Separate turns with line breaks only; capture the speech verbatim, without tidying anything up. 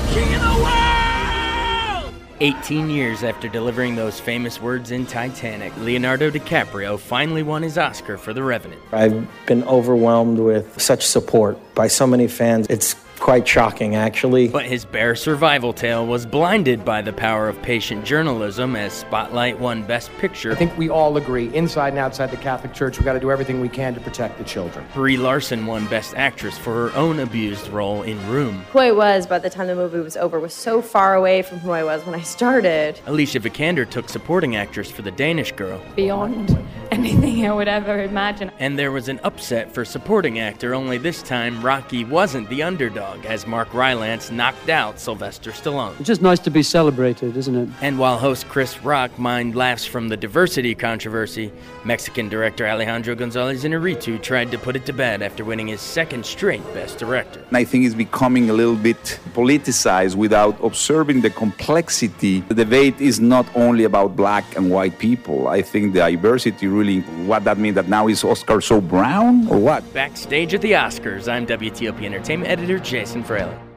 king of the world!
eighteen years after delivering those famous words in Titanic, Leonardo DiCaprio finally won his Oscar for The Revenant.
I've been overwhelmed with such support by so many fans. It's quite shocking, actually.
But his bare survival tale was blinded by the power of patient journalism as Spotlight won Best Picture.
I think we all agree, inside and outside the Catholic Church, we've got to do everything we can to protect the children.
Brie Larson won Best Actress for her own abused role in Room.
Who I was by the time the movie was over was so far away from who I was when I started.
Alicia Vikander took Supporting Actress for The Danish Girl.
Beyond anything I would ever imagine.
And there was an upset for Supporting Actor, only this time Rocky wasn't the underdog, as Mark Rylance knocked out Sylvester Stallone.
It's just nice to be celebrated, isn't it?
And while host Chris Rock mined laughs from the diversity controversy, Mexican director Alejandro González Iñárritu tried to put it to bed after winning his second straight Best Director.
I think it's becoming a little bit politicized without observing the complexity. The debate is not only about black and white people. I think the diversity really, what that means, that now is Oscar so brown or what?
Backstage at the Oscars, I'm W T O P Entertainment editor Jason Fraley.